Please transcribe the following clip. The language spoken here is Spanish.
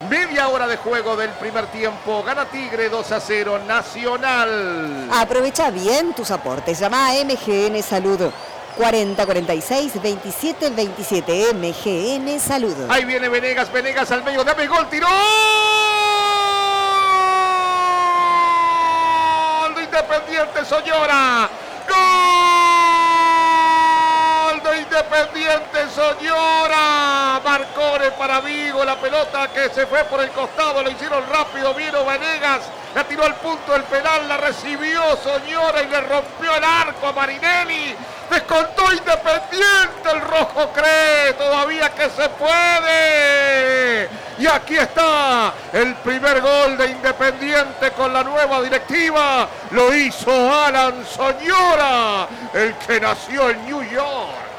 Media hora de juego del primer tiempo. Gana Tigre 2-0. Nacional. Aprovecha bien tus aportes. Llama a MGN Salud. 40 46 27 27. MGN Salud. Ahí viene Venegas. Venegas al medio. Dame gol. Tiró. ¡Gol de Independiente Soñora! ¡Gol de Independiente Soñora! Marcone para Vigo. La pelota que se fue por el costado. Lo hicieron rápido. Vino Venegas. La tiró al punto del penal. La recibió Soñora y le rompió el arco a Marinelli. Descontó Independiente, el rojo cree todavía que se puede. Y aquí está el primer gol de Independiente con la nueva directiva. Lo hizo Alan Soñora, el que nació en New York.